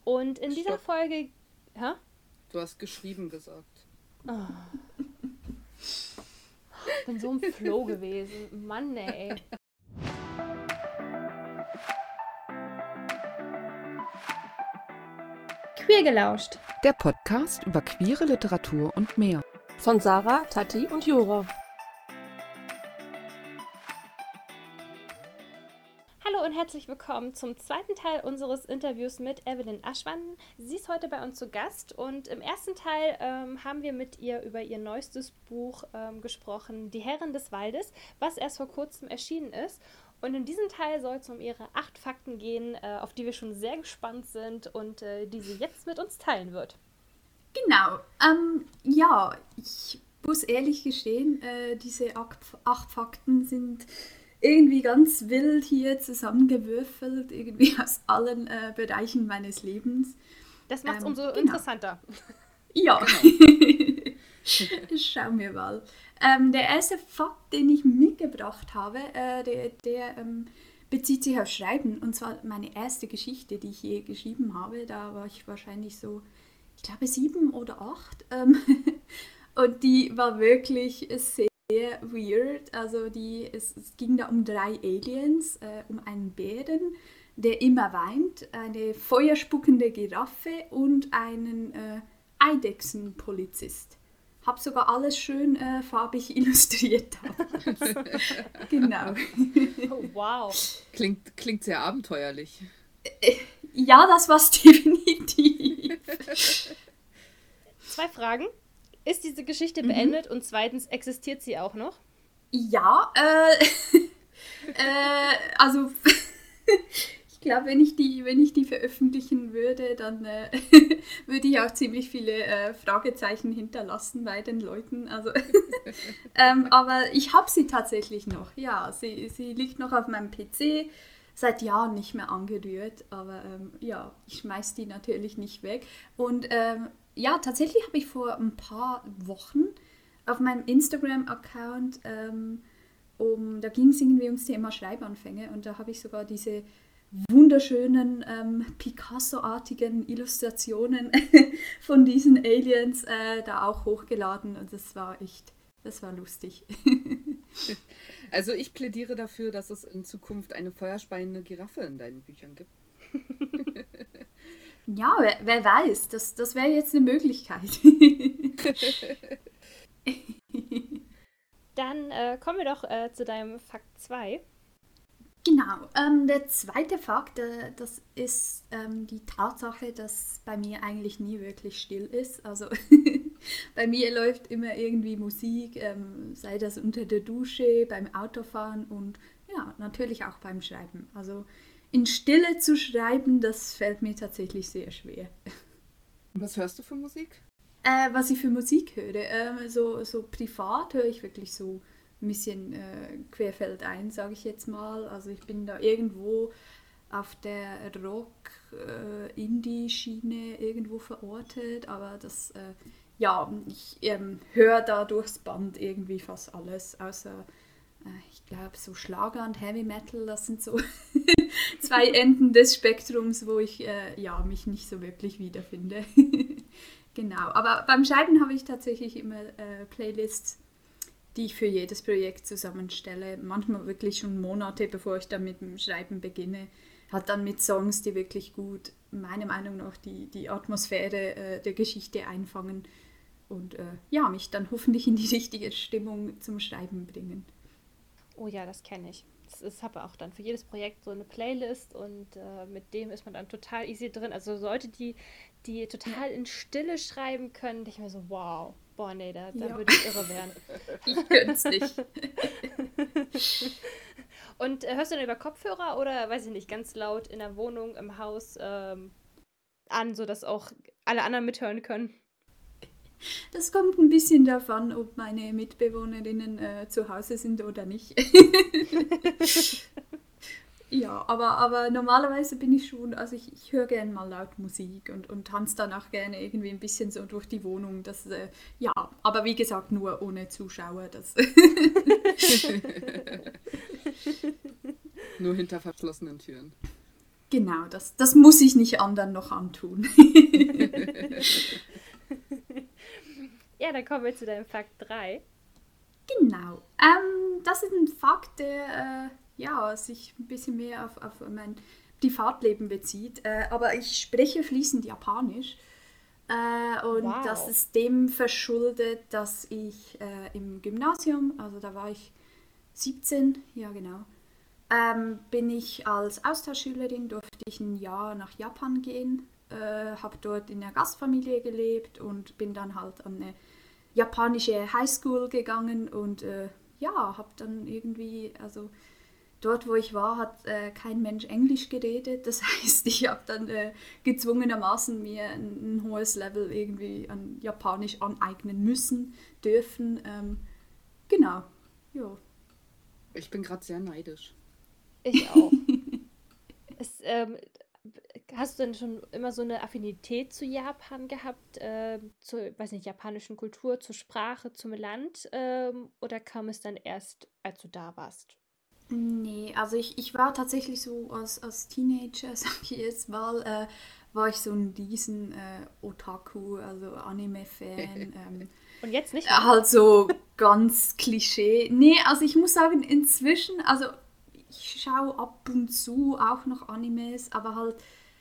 Und in dieser Stopp. Folge... Hä? Du hast geschrieben gesagt. Oh. Ich bin so im Flow gewesen. Mann, ey. Queer gelauscht. Der Podcast über queere Literatur und mehr. Von Sarah, Tati und Jura. Hallo und herzlich willkommen zum zweiten Teil unseres Interviews mit Evelyn Aschwan. Sie ist heute bei uns zu Gast und im ersten Teil haben wir mit ihr über ihr neuestes Buch gesprochen, Die Herren des Waldes, was erst vor kurzem erschienen ist. Und in diesem Teil soll es um ihre 8 Fakten gehen, auf die wir schon sehr gespannt sind und die sie jetzt mit uns teilen wird. Genau. Ich muss ehrlich gestehen, diese 8 Fakten sind irgendwie ganz wild hier zusammengewürfelt, irgendwie aus allen Bereichen meines Lebens. Das macht es umso interessanter. Ja, schauen wir mal. Der erste Fakt, den ich mitgebracht habe, der bezieht sich auf Schreiben. Und zwar meine erste Geschichte, die ich je geschrieben habe. Da war ich wahrscheinlich so, ich glaube 7 oder 8. Und die war wirklich sehr weird. Also es ging da um 3 Aliens, um einen Bären, der immer weint, eine feuerspuckende Giraffe und einen Eidechsenpolizist. Habe sogar alles schön farbig illustriert. Genau. Oh, wow. Klingt sehr abenteuerlich. Ja, das war's definitiv. 2 Fragen. Ist diese Geschichte beendet? Und zweitens, existiert sie auch noch? Ja, also ich glaube, wenn ich die veröffentlichen würde, dann würde ich auch ziemlich viele Fragezeichen hinterlassen bei den Leuten. Also, aber ich habe sie tatsächlich noch. Ja, sie liegt noch auf meinem PC, seit Jahren nicht mehr angerührt. Aber ja, ich schmeiß die natürlich nicht weg. Und ja, tatsächlich habe ich vor ein paar Wochen auf meinem Instagram-Account, da ging es irgendwie ums Thema Schreibanfänge und da habe ich sogar diese wunderschönen Picasso-artigen Illustrationen von diesen Aliens da auch hochgeladen und das war lustig. Also ich plädiere dafür, dass es in Zukunft eine feuerspeiende Giraffe in deinen Büchern gibt. Ja, wer weiß, das wäre jetzt eine Möglichkeit. Dann kommen wir doch zu deinem Fakt 2. Genau, der zweite Fakt, das ist die Tatsache, dass bei mir eigentlich nie wirklich still ist. Also bei mir läuft immer irgendwie Musik, sei das unter der Dusche, beim Autofahren und ja, natürlich auch beim Schreiben. Also in Stille zu schreiben, das fällt mir tatsächlich sehr schwer. Was hörst du für Musik? Was ich für Musik höre, so privat höre ich wirklich so ein bisschen querfeldein, sage ich jetzt mal. Also ich bin da irgendwo auf der Rock-Indie-Schiene irgendwo verortet, aber das, ich höre da durchs Band irgendwie fast alles, außer ich glaube so Schlager und Heavy Metal, das sind so 2 Enden des Spektrums, wo ich mich nicht so wirklich wiederfinde. Genau, aber beim Schreiben habe ich tatsächlich immer Playlists, die ich für jedes Projekt zusammenstelle. Manchmal wirklich schon Monate, bevor ich dann mit dem Schreiben beginne. Halt dann mit Songs, die wirklich gut, meiner Meinung nach, die Atmosphäre der Geschichte einfangen und mich dann hoffentlich in die richtige Stimmung zum Schreiben bringen. Oh ja, das kenne ich. Ich habe auch dann für jedes Projekt so eine Playlist und mit dem ist man dann total easy drin. Also Leute, die total in Stille schreiben können, denke ich mir so, wow, boah, nee, da würde ich irre werden. Ich könnte es nicht. Und hörst du dann über Kopfhörer oder, weiß ich nicht, ganz laut in der Wohnung, im Haus an, sodass auch alle anderen mithören können? Das kommt ein bisschen davon, ob meine Mitbewohnerinnen zu Hause sind oder nicht. Ja, aber normalerweise bin ich schon, also ich höre gerne mal laut Musik und tanze dann auch gerne irgendwie ein bisschen so durch die Wohnung. Das, aber wie gesagt, nur ohne Zuschauer. Das Nur hinter verschlossenen Türen. Genau, das muss ich nicht anderen noch antun. Ja, dann kommen wir zu deinem Fakt 3. Genau. Das ist ein Fakt, der sich ein bisschen mehr auf mein Privatleben bezieht. Aber ich spreche fließend Japanisch. Und Wow. das ist dem verschuldet, dass ich im Gymnasium, also da war ich 17, ja genau, bin ich als Austauschschülerin, durfte ich ein Jahr nach Japan gehen, habe dort in einer Gastfamilie gelebt und bin dann halt an eine japanische Highschool gegangen und habe dann irgendwie, also dort, wo ich war, hat kein Mensch Englisch geredet. Das heißt, ich habe dann gezwungenermaßen mir ein hohes Level irgendwie an Japanisch aneignen dürfen. Genau, ja. Ich bin gerade sehr neidisch. Ich auch. Hast du denn schon immer so eine Affinität zu Japan gehabt, zur, weiß nicht, japanischen Kultur, zur Sprache, zum Land, oder kam es dann erst, als du da warst? Nee, also ich war tatsächlich so als Teenager, sag ich jetzt mal, war ich so ein riesen Otaku, also Anime-Fan. Und jetzt nicht mehr? Halt so ganz Klischee. Nee, also ich muss sagen, inzwischen, also ich schaue ab und zu auch noch Animes, aber halt,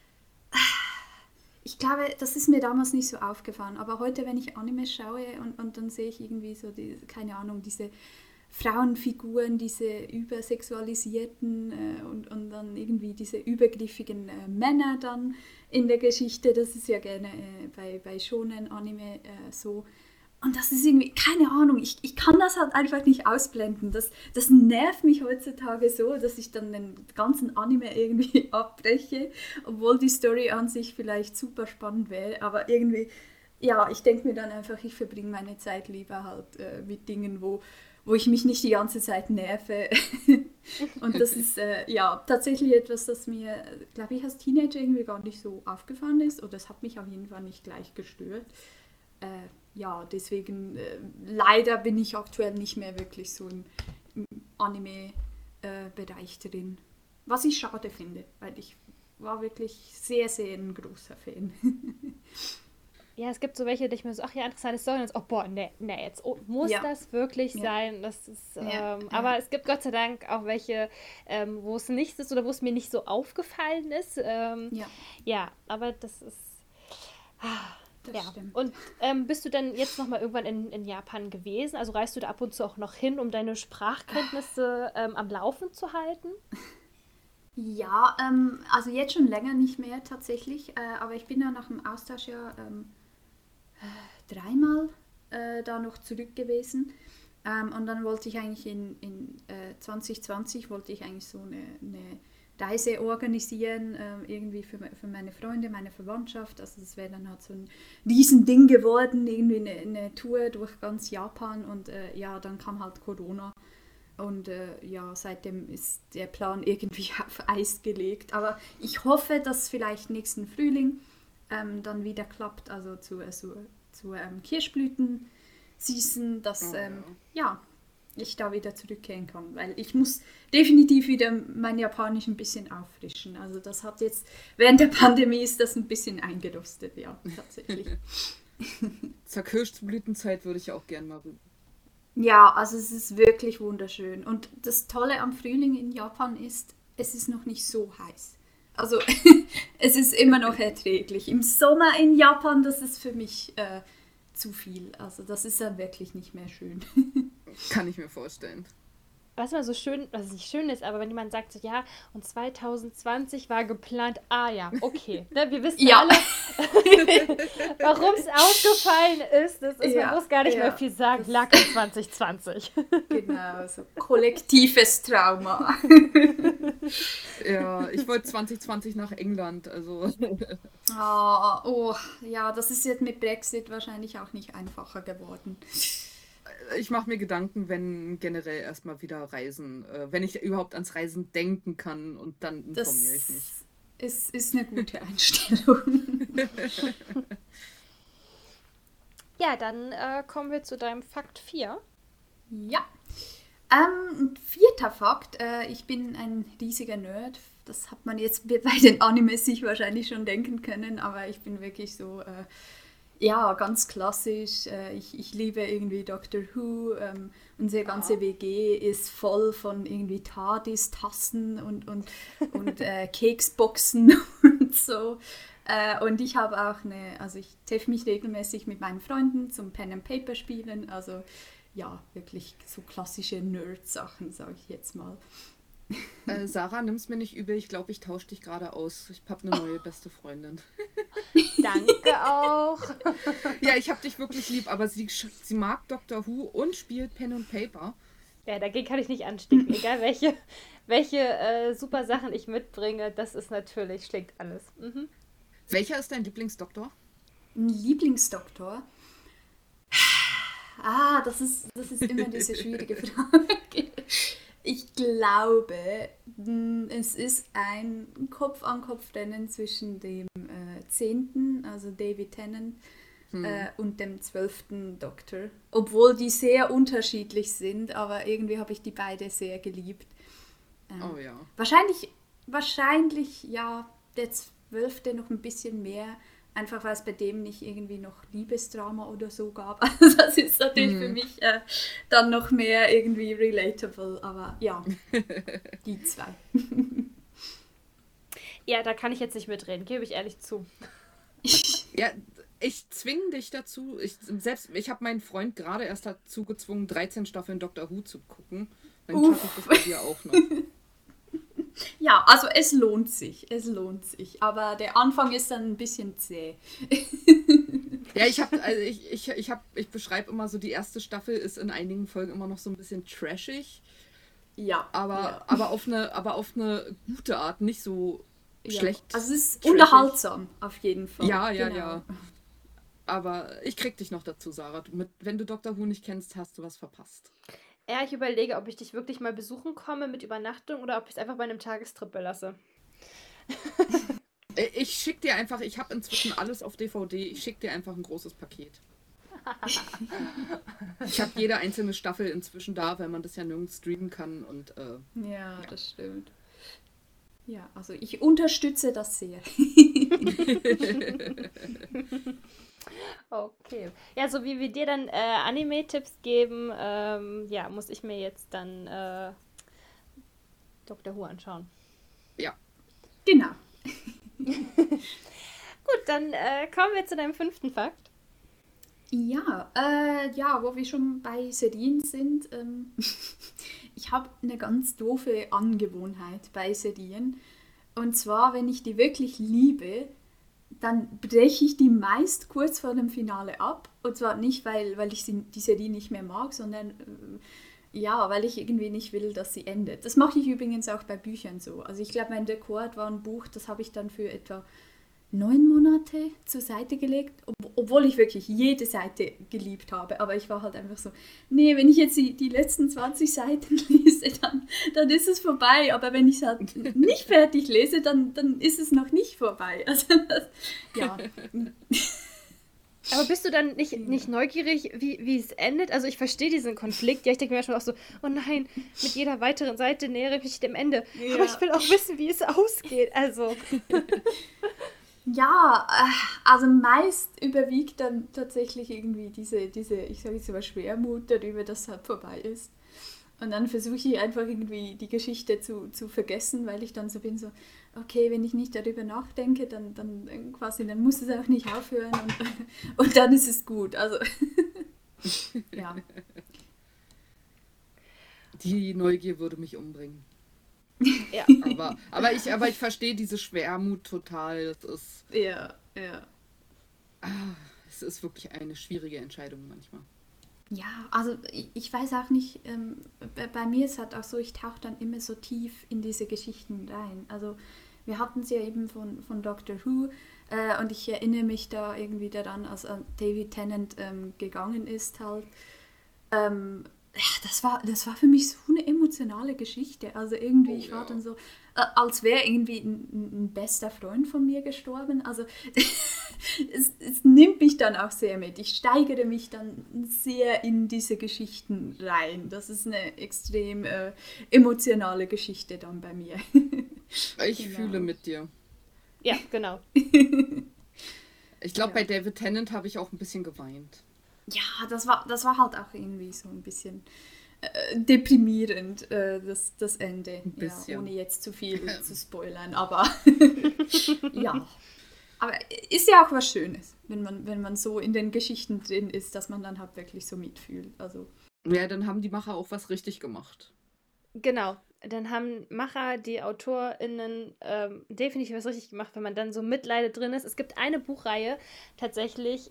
ich glaube, das ist mir damals nicht so aufgefallen. Aber heute, wenn ich Animes schaue und dann sehe ich irgendwie so, keine Ahnung, diese Frauenfiguren, diese übersexualisierten und dann irgendwie diese übergriffigen Männer dann in der Geschichte, das ist ja gerne bei Shonen-Anime so. Und das ist irgendwie, keine Ahnung, ich kann das halt einfach nicht ausblenden. Das nervt mich heutzutage so, dass ich dann den ganzen Anime irgendwie abbreche, obwohl die Story an sich vielleicht super spannend wäre. Aber irgendwie, ja, ich denke mir dann einfach, ich verbringe meine Zeit lieber halt mit Dingen, wo ich mich nicht die ganze Zeit nerve. Und das ist tatsächlich etwas, das mir, glaube ich, als Teenager irgendwie gar nicht so aufgefallen ist. Oder es hat mich auf jeden Fall nicht gleich gestört. Deswegen leider bin ich aktuell nicht mehr wirklich so im Anime-Bereich drin. Was ich schade finde, weil ich war wirklich sehr, sehr ein großer Fan. Ja, es gibt so welche, die ich mir so, ach ja, interessante Story, und dann, nee, jetzt muss das wirklich sein. Das ist, aber es gibt Gott sei Dank auch welche, wo es nicht ist oder wo es mir nicht so aufgefallen ist. Ja, aber das ist... Das stimmt. Und bist du denn jetzt nochmal irgendwann in Japan gewesen? Also reist du da ab und zu auch noch hin, um deine Sprachkenntnisse am Laufen zu halten? Ja, also jetzt schon länger nicht mehr tatsächlich, aber ich bin ja nach dem Austauschjahr 3-mal da noch zurück gewesen. Und dann wollte ich eigentlich in 2020 wollte ich eigentlich so eine Reise organisieren, irgendwie für meine Freunde, meine Verwandtschaft. Also das wäre dann halt so ein Riesending geworden, irgendwie eine Tour durch ganz Japan und dann kam halt Corona. Und seitdem ist der Plan irgendwie auf Eis gelegt. Aber ich hoffe, dass vielleicht nächsten Frühling dann wieder klappt, also zur Kirschblüten-Season, dass ich da wieder zurückkehren kann. Weil ich muss definitiv wieder mein Japanisch ein bisschen auffrischen. Also das hat jetzt, während der Pandemie ist das ein bisschen eingerostet, ja, tatsächlich. Zur Kirschblütenzeit würde ich auch gerne mal rüber. Ja, also es ist wirklich wunderschön. Und das Tolle am Frühling in Japan ist, es ist noch nicht so heiß. Also es ist immer noch erträglich. Im Sommer in Japan, das ist für mich zu viel. Also das ist dann wirklich nicht mehr schön. Kann ich mir vorstellen. Was immer so schön, was nicht schön ist, aber wenn jemand sagt so, ja, und 2020 war geplant, okay. Ne, wir wissen alle, warum es ausgefallen ist. Man muss gar nicht mehr viel sagen, lag in 2020. Genau, so kollektives Trauma. Ja, ich wollte 2020 nach England, also... Das ist jetzt mit Brexit wahrscheinlich auch nicht einfacher geworden. Ich mache mir Gedanken, wenn generell erstmal wieder Reisen, wenn ich überhaupt ans Reisen denken kann und dann informiere ich mich. Das ist eine gute Einstellung. Ja, dann kommen wir zu deinem Fakt 4. Ja. Ein 4. Fakt. Ich bin ein riesiger Nerd das hat man jetzt bei den Animes sich wahrscheinlich schon denken können, aber ich bin wirklich so, ja, ganz klassisch. Ich liebe irgendwie Doctor Who. Unsere ganze WG ist voll von irgendwie TARDIS, Tassen und Keksboxen und so. Und ich habe auch ich treffe mich regelmäßig mit meinen Freunden zum Pen and Paper spielen. Also ja, wirklich so klassische Nerd-Sachen, sage ich jetzt mal. Sarah, nimm's mir nicht übel, ich glaube, ich tausche dich gerade aus. Ich habe eine neue beste Freundin. Danke auch. Ja, ich habe dich wirklich lieb, aber sie mag Doctor Who und spielt Pen and Paper. Ja, dagegen kann ich nicht anstecken. Egal welche super Sachen ich mitbringe, das ist natürlich, schlägt alles. Mhm. Welcher ist dein Lieblingsdoktor? Ein Lieblingsdoktor? Das ist immer diese schwierige Frage. Ich glaube, es ist ein Kopf-an-Kopf-Rennen zwischen dem 10., also David Tennant, und dem 12. Doktor. Obwohl die sehr unterschiedlich sind, aber irgendwie habe ich die beide sehr geliebt. Oh ja. Wahrscheinlich, ja, der 12. noch ein bisschen mehr, einfach weil es bei dem nicht irgendwie noch Liebesdrama oder so gab. Also das ist natürlich für mich dann noch mehr irgendwie relatable, aber ja, die zwei. Ja, da kann ich jetzt nicht mitreden, gebe ich ehrlich zu. Ja, ich zwinge dich dazu. Ich habe meinen Freund gerade erst dazu gezwungen, 13 Staffeln Doctor Who zu gucken. Dann schaffe ich das bei dir auch noch. Ja, also es lohnt sich. Aber der Anfang ist dann ein bisschen zäh. Ja, ich beschreibe immer so, die erste Staffel ist in einigen Folgen immer noch so ein bisschen trashig. Ja. Aber auf eine gute Art, nicht so schlecht. Also es ist trashig. Unterhaltsam, auf jeden Fall. Ja. Genau. Aber ich krieg dich noch dazu, Sarah. Wenn du Doctor Who nicht kennst, hast du was verpasst. Ja, ich überlege, ob ich dich wirklich mal besuchen komme mit Übernachtung oder ob ich es einfach bei einem Tagestrip belasse. Ich schicke dir einfach, ich habe inzwischen alles auf DVD, ich schicke dir einfach ein großes Paket. Ich habe jede einzelne Staffel inzwischen da, weil man das ja nirgends streamen kann. Und, ja, das stimmt. Ja, also ich unterstütze das sehr. Okay. Ja, so wie wir dir dann Anime-Tipps geben, muss ich mir jetzt dann Doctor Who anschauen. Ja. Genau. Gut, dann kommen wir zu deinem 5. Fakt. Ja, wo wir schon bei Serien sind, ich habe eine ganz doofe Angewohnheit bei Serien. Und zwar, wenn ich die wirklich liebe, dann breche ich die meist kurz vor dem Finale ab. Und zwar nicht, weil ich die Serie nicht mehr mag, sondern weil ich irgendwie nicht will, dass sie endet. Das mache ich übrigens auch bei Büchern so. Also ich glaube, mein Rekord war ein Buch, das habe ich dann für etwa 9 Monate zur Seite gelegt, obwohl ich wirklich jede Seite geliebt habe. Aber ich war halt einfach so, nee, wenn ich jetzt die letzten 20 Seiten lese, dann ist es vorbei. Aber wenn ich es halt nicht fertig lese, dann ist es noch nicht vorbei. Also ja. Aber bist du dann nicht neugierig, wie es endet? Also ich verstehe diesen Konflikt. Ja, ich denke mir schon auch so, oh nein, mit jeder weiteren Seite nähere ich mich dem Ende. Ja. Aber ich will auch wissen, wie es ausgeht. Also... Ja, also meist überwiegt dann tatsächlich irgendwie diese ich sage jetzt mal Schwermut darüber, dass es halt vorbei ist. Und dann versuche ich einfach irgendwie die Geschichte zu vergessen, weil ich dann so bin, so, okay, wenn ich nicht darüber nachdenke, dann muss es auch nicht aufhören und dann ist es gut. Also, ja. Die Neugier würde mich umbringen. Ja. Aber ich verstehe diese Schwermut total. Das ist. Ja. Es ist wirklich eine schwierige Entscheidung manchmal. Ja, also ich weiß auch nicht, bei mir ist es halt auch so, ich tauche dann immer so tief in diese Geschichten rein. Also wir hatten es ja eben von Doctor Who und ich erinnere mich da irgendwie daran, als David Tennant gegangen ist halt. Das war für mich so eine emotionale Geschichte. Also irgendwie, ich war dann so, als wäre irgendwie ein bester Freund von mir gestorben. Also es nimmt mich dann auch sehr mit. Ich steigere mich dann sehr in diese Geschichten rein. Das ist eine extrem emotionale Geschichte dann bei mir. Ich Genau. fühle mit dir. Ja, genau. Ich glaube, bei David Tennant habe ich auch ein bisschen geweint. Ja, das war halt auch irgendwie so ein bisschen deprimierend, das Ende. Ein bisschen. Ja, ohne jetzt zu viel zu spoilern, aber ja. Aber ist ja auch was Schönes, wenn man so in den Geschichten drin ist, dass man dann halt wirklich so mitfühlt. Also. Ja, dann haben die Macher auch was richtig gemacht. Genau. Dann haben Macher, die AutorInnen definitiv was richtig gemacht, wenn man dann so Mitleide drin ist. Es gibt eine Buchreihe tatsächlich,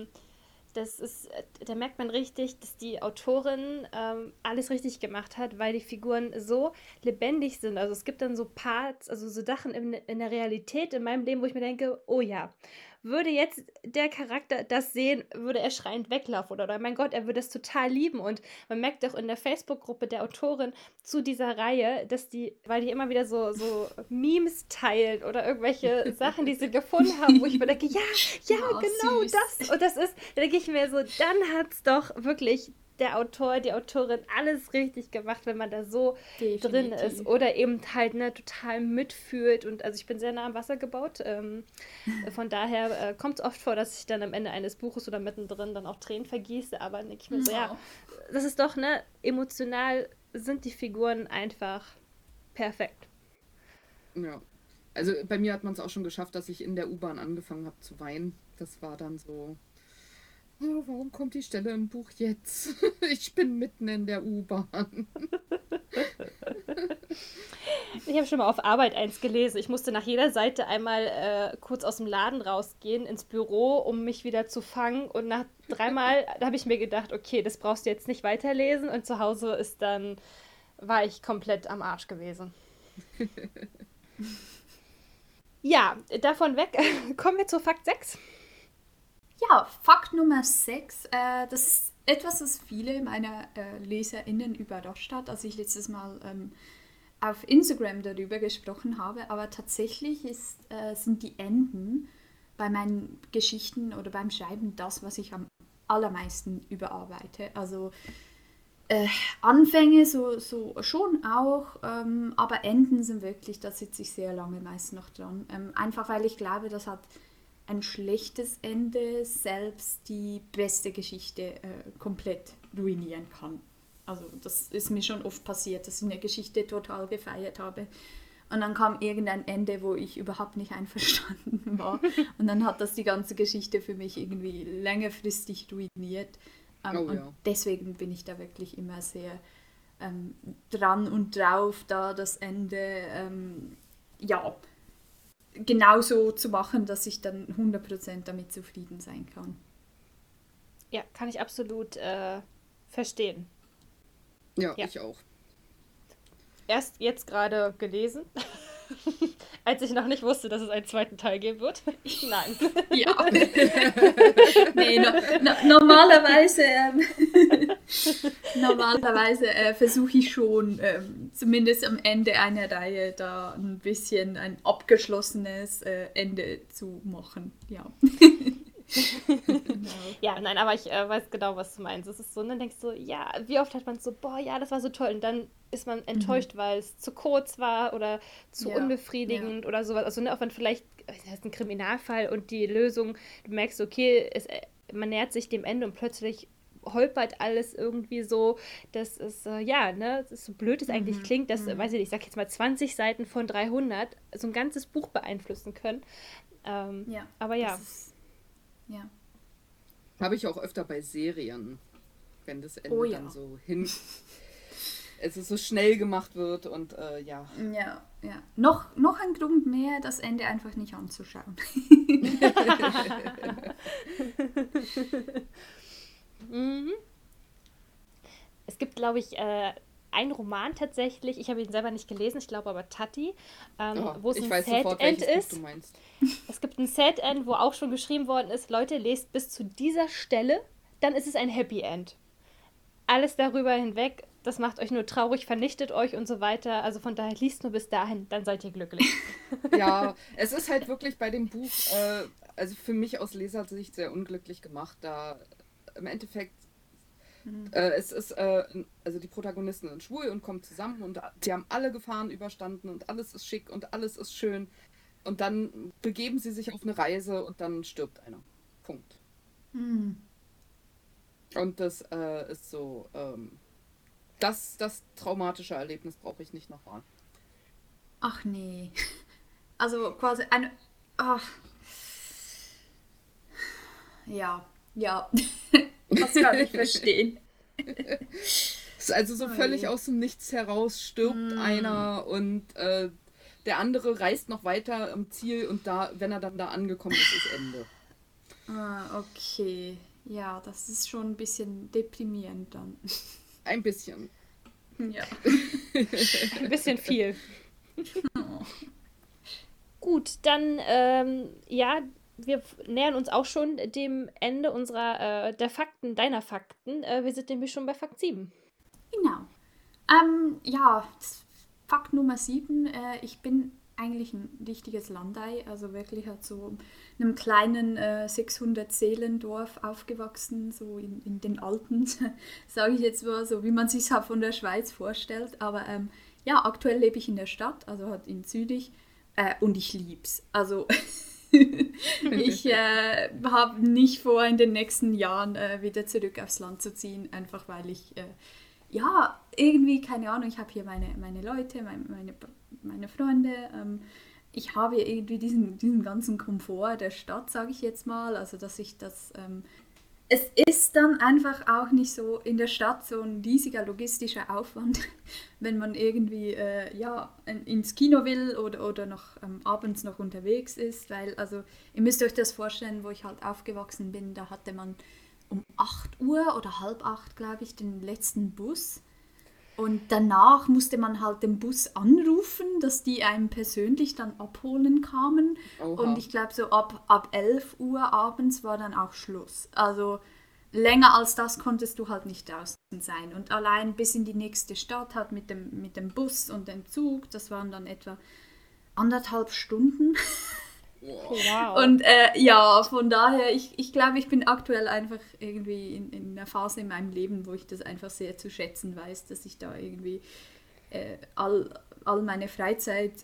da merkt man richtig, dass die Autorin alles richtig gemacht hat, weil die Figuren so lebendig sind. Also es gibt dann so Parts, also so Sachen in der Realität in meinem Leben, wo ich mir denke, oh ja, würde jetzt der Charakter das sehen, würde er schreiend weglaufen oder mein Gott, er würde es total lieben. Und man merkt auch in der Facebook-Gruppe der Autorin zu dieser Reihe, dass weil die immer wieder so Memes teilt oder irgendwelche Sachen, die sie gefunden haben, wo ich mir denke, ja, Oh, genau süß. das. Und das ist, da denke ich mir so, dann hat es doch wirklich der Autor, die Autorin alles richtig gemacht, wenn man da so drin Definitiv. ist oder eben halt total mitfühlt. Und also ich bin sehr nah am Wasser gebaut. Von daher kommt es oft vor, dass ich dann am Ende eines Buches oder mittendrin dann auch Tränen vergieße. Aber dann denke ich mir so, ja, das ist doch, emotional sind die Figuren einfach perfekt. Ja. Also bei mir hat man es auch schon geschafft, dass ich in der U-Bahn angefangen habe zu weinen. Das war dann so, oh, warum kommt die Stelle im Buch jetzt? Ich bin mitten in der U-Bahn. Ich habe schon mal auf Arbeit eins gelesen. Ich musste nach jeder Seite einmal kurz aus dem Laden rausgehen, ins Büro, um mich wieder zu fangen. Und nach 3 Mal habe ich mir gedacht, okay, das brauchst du jetzt nicht weiterlesen. Und zu Hause war ich komplett am Arsch gewesen. Ja, davon weg. Kommen wir zu Fakt 6. Ja, Fakt Nummer 6. Das ist etwas, was viele meiner LeserInnen überrascht hat, als ich letztes Mal auf Instagram darüber gesprochen habe. Aber tatsächlich sind die Enden bei meinen Geschichten oder beim Schreiben das, was ich am allermeisten überarbeite. Also Anfänge so schon auch, aber Enden sind wirklich, da sitze ich sehr lange meist noch dran. Einfach weil ich glaube, das hat ein schlechtes Ende selbst die beste Geschichte komplett ruinieren kann. Also das ist mir schon oft passiert, dass ich eine Geschichte total gefeiert habe und dann kam irgendein Ende, wo ich überhaupt nicht einverstanden war und dann hat das die ganze Geschichte für mich irgendwie längerfristig ruiniert. Und deswegen bin ich da wirklich immer sehr dran und drauf, da das Ende genauso zu machen, dass ich dann 100% damit zufrieden sein kann. Ja, kann ich absolut verstehen. Ja, ich auch. Erst jetzt gerade gelesen, als ich noch nicht wusste, dass es einen zweiten Teil geben wird. Nein. Ja. Nee, normalerweise versuche ich schon, zumindest am Ende einer Reihe, da ein bisschen ein abgeschlossenes Ende zu machen. Ja. Genau. Ja, nein, aber ich weiß genau, was du meinst. Es ist so, dann denkst du, ja, wie oft hat man so, boah, ja, das war so toll. Und dann ist man enttäuscht, weil es zu kurz war oder zu unbefriedigend oder sowas. Also, auch wenn vielleicht, das ist ein Kriminalfall und die Lösung, du merkst, okay, man nähert sich dem Ende und plötzlich holpert alles irgendwie so, dass es, das ist so blöd es eigentlich klingt, dass, weiß ich nicht, ich sag jetzt mal 20 Seiten von 300 so ein ganzes Buch beeinflussen können. Aber ja. Ja. Habe ich auch öfter bei Serien, wenn das Ende dann so es so schnell gemacht wird und ja. Ja. Noch ein Grund mehr, das Ende einfach nicht anzuschauen. Es gibt, glaube ich, einen Roman tatsächlich, ich habe ihn selber nicht gelesen, ich glaube aber Tati, wo es ein Sad-End ist. Es gibt ein Sad-End, wo auch schon geschrieben worden ist, Leute, lest bis zu dieser Stelle, dann ist es ein Happy End. Alles darüber hinweg, das macht euch nur traurig, vernichtet euch und so weiter. Also von daher, liest nur bis dahin, dann seid ihr glücklich. Ja, es ist halt wirklich bei dem Buch, also für mich aus Lesersicht sehr unglücklich gemacht, da im Endeffekt Es ist, also die Protagonisten sind schwul und kommen zusammen und die haben alle Gefahren überstanden und alles ist schick und alles ist schön. Und dann begeben sie sich auf eine Reise und dann stirbt einer. Punkt. Und das ist so, das traumatische Erlebnis brauche ich nicht nochmal. Ach nee. Also quasi eine... Ach. Ja. Das kann ich verstehen. Es ist also so völlig aus dem Nichts heraus stirbt einer und der andere reist noch weiter am Ziel und da, wenn er dann da angekommen ist, ist Ende. Okay. Ja, das ist schon ein bisschen deprimierend dann. Ein bisschen. Ja. Ein bisschen viel. Gut, dann, wir nähern uns auch schon dem Ende der Fakten, deiner Fakten. Wir sind nämlich schon bei Fakt 7. Genau. Fakt Nummer 7. Ich bin eigentlich ein richtiges Landei, also wirklich halt so in einem kleinen 600-Seelendorf aufgewachsen, so in den Alpen, sage ich jetzt mal, so wie man sich halt von der Schweiz vorstellt. Aber aktuell lebe ich in der Stadt, also halt in Zürich, und ich lieb's. Also ich habe nicht vor, in den nächsten Jahren wieder zurück aufs Land zu ziehen, einfach weil ich irgendwie, keine Ahnung, ich habe hier meine Leute, meine Freunde. Ich habe irgendwie diesen ganzen Komfort der Stadt, sage ich jetzt mal. Also, dass ich das... es ist dann einfach auch nicht so in der Stadt so ein riesiger logistischer Aufwand, wenn man irgendwie ins Kino will oder noch abends noch unterwegs ist. Weil, also, ihr müsst euch das vorstellen, wo ich halt aufgewachsen bin, da hatte man um 8 Uhr oder halb 8, glaube ich, den letzten Bus. Und danach musste man halt den Bus anrufen, dass die einem persönlich dann abholen kamen. Oha. Und ich glaube, so ab 11 Uhr abends war dann auch Schluss. Also länger als das konntest du halt nicht draußen sein. Und allein bis in die nächste Stadt halt mit dem Bus und dem Zug, das waren dann etwa 1,5 Stunden. Wow. Und von daher, ich glaube, ich bin aktuell einfach irgendwie in einer Phase in meinem Leben, wo ich das einfach sehr zu schätzen weiß, dass ich da irgendwie all meine Freizeit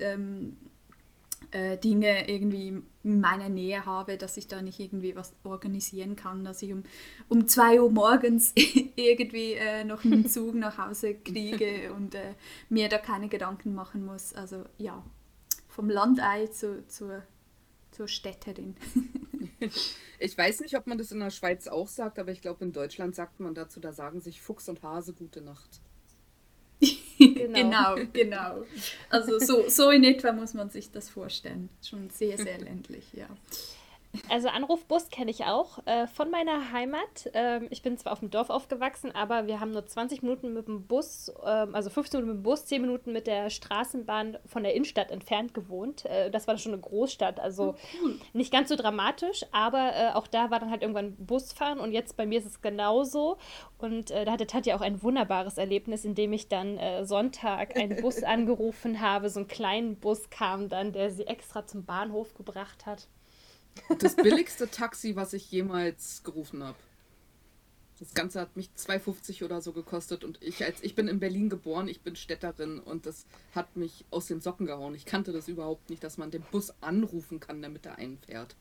Dinge irgendwie in meiner Nähe habe, dass ich da nicht irgendwie was organisieren kann, dass ich um 2 Uhr morgens irgendwie noch einen Zug nach Hause kriege und mir da keine Gedanken machen muss. Also ja, vom Landei zur Städterin. Ich weiß nicht, ob man das in der Schweiz auch sagt, aber ich glaube, in Deutschland sagt man dazu, da sagen sich Fuchs und Hase gute Nacht. Genau. Also so in etwa muss man sich das vorstellen. Schon sehr, sehr ländlich, ja. Also Anrufbus kenne ich auch von meiner Heimat. Ich bin zwar auf dem Dorf aufgewachsen, aber wir haben nur 20 Minuten mit dem Bus, also 15 Minuten mit dem Bus, 10 Minuten mit der Straßenbahn von der Innenstadt entfernt gewohnt. Das war schon eine Großstadt, also nicht ganz so dramatisch, aber auch da war dann halt irgendwann Busfahren und jetzt bei mir ist es genauso. Und da hatte Tati auch ein wunderbares Erlebnis, in dem ich dann Sonntag einen Bus angerufen habe. So einen kleinen Bus kam dann, der sie extra zum Bahnhof gebracht hat. Das billigste Taxi, was ich jemals gerufen habe. Das Ganze hat mich 2,50 oder so gekostet und ich bin in Berlin geboren, ich bin Städterin und das hat mich aus den Socken gehauen. Ich kannte das überhaupt nicht, dass man den Bus anrufen kann, damit er einfährt.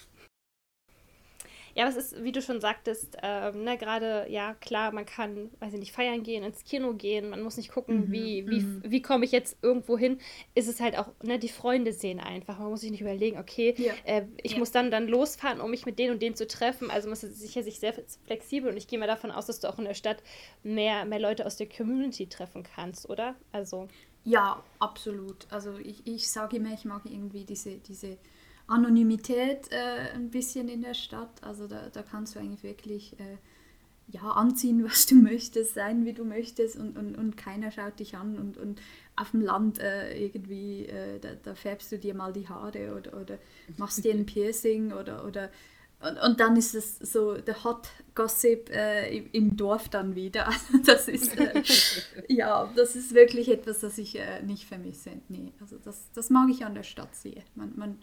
Ja, aber es ist, wie du schon sagtest, gerade, ja, klar, man kann, weiß ich nicht, feiern gehen, ins Kino gehen, man muss nicht gucken, wie komme ich jetzt irgendwo hin, ist es halt auch, die Freunde sehen einfach, man muss sich nicht überlegen, okay, ich muss dann losfahren, um mich mit denen und denen zu treffen, also man ist sicher sich sehr flexibel und ich gehe mal davon aus, dass du auch in der Stadt mehr Leute aus der Community treffen kannst, oder? Also. Ja, absolut, also ich sage immer, ich mag irgendwie diese Anonymität ein bisschen in der Stadt. Also da kannst du eigentlich wirklich anziehen, was du möchtest, sein, wie du möchtest und keiner schaut dich an. Und auf dem Land irgendwie, da färbst du dir mal die Haare oder machst dir ein Piercing und dann ist es so der Hot Gossip im Dorf dann wieder. Das ist das ist wirklich etwas, das ich nicht vermisse. Nee, also das mag ich an der Stadt sehr. Man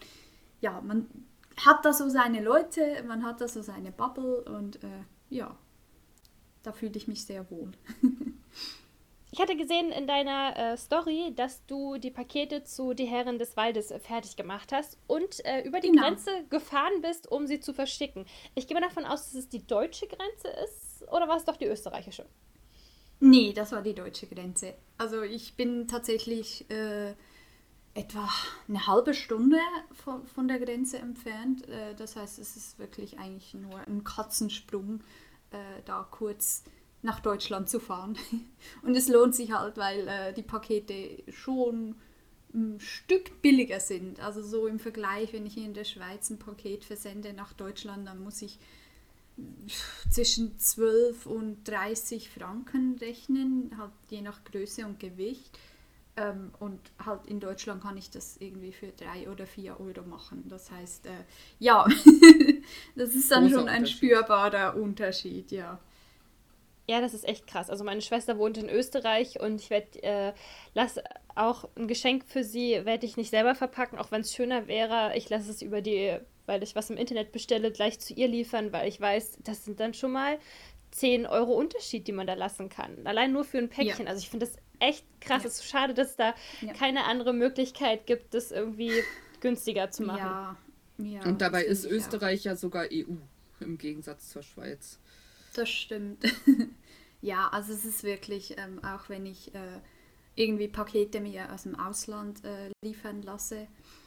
hat da so seine Leute, man hat da so seine Bubble und da fühle ich mich sehr wohl. Ich hatte gesehen in deiner Story, dass du die Pakete zu Die Herren des Waldes fertig gemacht hast und über die Grenze gefahren bist, um sie zu verschicken. Ich gehe mal davon aus, dass es die deutsche Grenze ist, oder war es doch die österreichische? Nee, das war die deutsche Grenze. Also ich bin tatsächlich etwa eine halbe Stunde von der Grenze entfernt. Das heißt, es ist wirklich eigentlich nur ein Katzensprung, da kurz nach Deutschland zu fahren. Und es lohnt sich halt, weil die Pakete schon ein Stück billiger sind. Also so im Vergleich, wenn ich hier in der Schweiz ein Paket versende nach Deutschland, dann muss ich zwischen 12 und 30 Franken rechnen, halt je nach Größe und Gewicht. Und halt in Deutschland kann ich das irgendwie für 3 oder 4 Euro machen. Das heißt, ja, das ist dann schon ein spürbarer Unterschied, ja. Ja, das ist echt krass. Also meine Schwester wohnt in Österreich und ich lasse auch ein Geschenk für sie, werde ich nicht selber verpacken, auch wenn es schöner wäre. Ich lasse es weil ich was im Internet bestelle, gleich zu ihr liefern, weil ich weiß, das sind dann schon mal 10 Euro Unterschied, die man da lassen kann. Allein nur für ein Päckchen. Ja. Also ich finde das echt krass. Es ist schade, dass da keine andere Möglichkeit gibt, das irgendwie günstiger zu machen. Ja, und dabei ist Österreich ja sogar EU, im Gegensatz zur Schweiz. Das stimmt. Ja, also es ist wirklich, auch wenn ich irgendwie Pakete mir aus dem Ausland liefern lasse,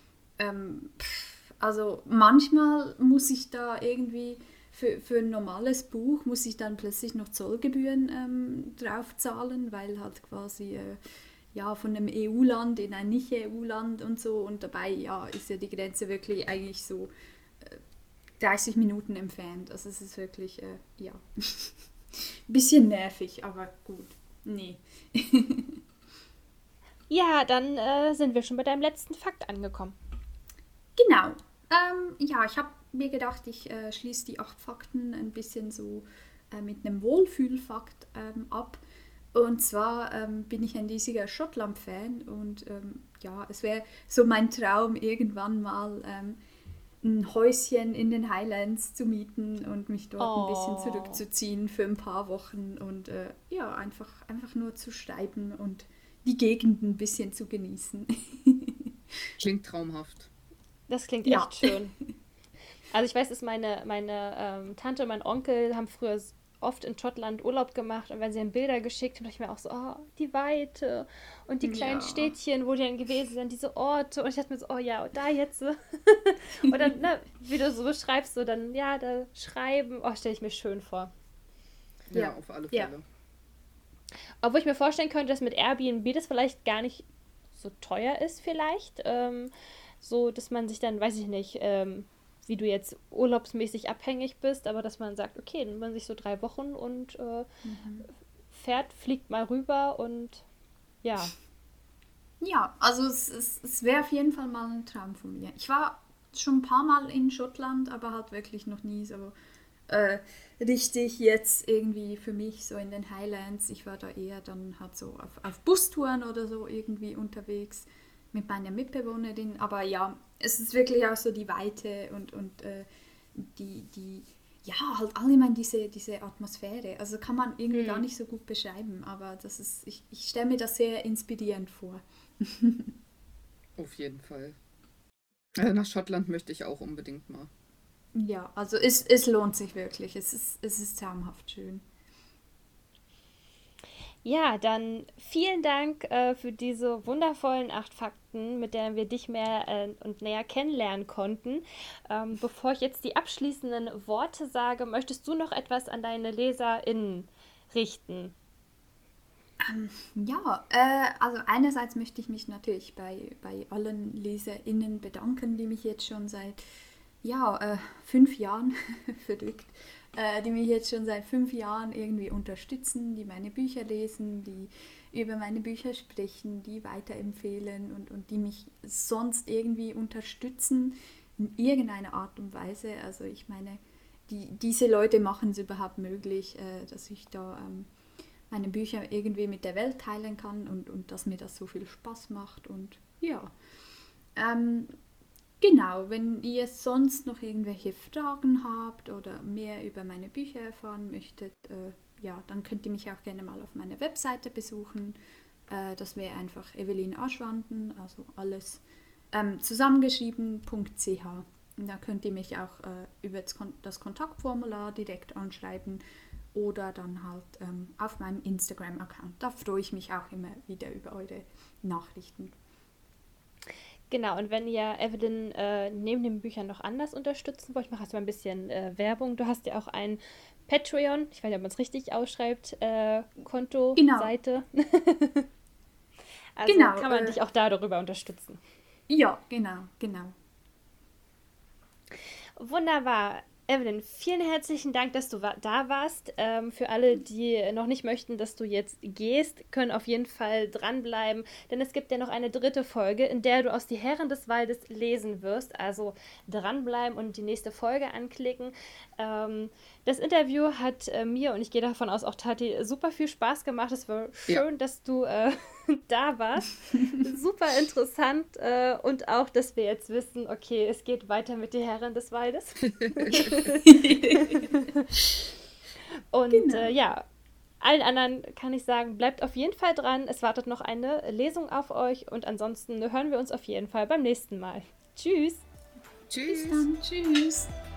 also manchmal muss ich da irgendwie für ein normales Buch muss ich dann plötzlich noch Zollgebühren drauf zahlen, weil halt quasi von einem EU-Land in ein Nicht-EU-Land und so, und dabei ist ja die Grenze wirklich eigentlich so 30 Minuten entfernt. Also es ist wirklich, ein bisschen nervig, aber gut. Nee. Ja, dann sind wir schon bei deinem letzten Fakt angekommen. Genau. Ich habe mir gedacht, ich schließe die 8 Fakten ein bisschen so mit einem Wohlfühlfakt ab. Und zwar bin ich ein riesiger Schottland-Fan und es wäre so mein Traum, irgendwann mal ein Häuschen in den Highlands zu mieten und mich dort ein bisschen zurückzuziehen für ein paar Wochen und einfach nur zu schreiben und die Gegend ein bisschen zu genießen. Klingt traumhaft. Das klingt echt schön. Also ich weiß, dass meine Tante und mein Onkel haben früher oft in Schottland Urlaub gemacht, und wenn sie dann Bilder geschickt haben, dachte ich mir auch so, die Weite und die kleinen Städtchen, wo die dann gewesen sind, diese Orte, und ich dachte mir so, da jetzt. Und dann, wie du so beschreibst, so dann, da schreiben, stelle ich mir schön vor. Ja, auf alle Fälle. Ja. Obwohl ich mir vorstellen könnte, dass mit Airbnb das vielleicht gar nicht so teuer ist vielleicht, so, dass man sich dann, weiß ich nicht, wie du jetzt urlaubsmäßig abhängig bist, aber dass man sagt, okay, dann man sich so 3 Wochen und fliegt mal rüber und ja. Ja, also es wäre auf jeden Fall mal ein Traum von mir. Ich war schon ein paar Mal in Schottland, aber halt wirklich noch nie so richtig jetzt irgendwie für mich so in den Highlands. Ich war da eher dann halt so auf Bustouren oder so irgendwie unterwegs mit meiner Mitbewohnerin, aber es ist wirklich auch so die Weite und die halt allgemein diese Atmosphäre. Also kann man irgendwie gar nicht so gut beschreiben, aber das ist, ich stelle mir das sehr inspirierend vor. Auf jeden Fall. Also nach Schottland möchte ich auch unbedingt mal. Ja, also es lohnt sich wirklich. Es ist traumhaft schön. Ja, dann vielen Dank für diese wundervollen 8 Fakten, mit denen wir dich mehr und näher kennenlernen konnten. Bevor ich jetzt die abschließenden Worte sage, möchtest du noch etwas an deine LeserInnen richten? Also einerseits möchte ich mich natürlich bei allen LeserInnen bedanken, die mich jetzt schon seit 5 Jahren verrückt, die mich jetzt schon seit 5 Jahren irgendwie unterstützen, die meine Bücher lesen, die über meine Bücher sprechen, die weiterempfehlen und die mich sonst irgendwie unterstützen in irgendeiner Art und Weise. Also ich meine, diese Leute machen es überhaupt möglich, dass ich da meine Bücher irgendwie mit der Welt teilen kann und dass mir das so viel Spaß macht und genau, wenn ihr sonst noch irgendwelche Fragen habt oder mehr über meine Bücher erfahren möchtet, ja, dann könnt ihr mich auch gerne mal auf meiner Webseite besuchen. Das wäre einfach Evelyn Aschwanden, also alles zusammengeschrieben.ch. Und da könnt ihr mich auch über das Kontaktformular direkt anschreiben oder dann halt auf meinem Instagram-Account. Da freue ich mich auch immer wieder über eure Nachrichten. Genau, und wenn ihr Evelyn neben den Büchern noch anders unterstützen wollt, ich mache jetzt mal ein bisschen Werbung. Du hast ja auch ein Patreon, ich weiß nicht, ob man es richtig ausschreibt, Konto, Genau. Seite. Also Genau, kann man dich auch da darüber unterstützen. Ja, genau. Wunderbar. Evelyn, vielen herzlichen Dank, dass du da warst. Für alle, die noch nicht möchten, dass du jetzt gehst, können auf jeden Fall dranbleiben, denn es gibt ja noch eine 3. Folge, in der du aus Die Herren des Waldes lesen wirst. Also dranbleiben und die nächste Folge anklicken. Das Interview hat mir, und ich gehe davon aus, auch Tati, super viel Spaß gemacht. Es war schön, dass du da warst. Super interessant. Und auch, dass wir jetzt wissen, okay, es geht weiter mit Die Herren des Waldes. Und Genau. ja, allen anderen kann ich sagen, bleibt auf jeden Fall dran. Es wartet noch eine Lesung auf euch. Und ansonsten hören wir uns auf jeden Fall beim nächsten Mal. Tschüss. Tschüss. Bis dann. Tschüss.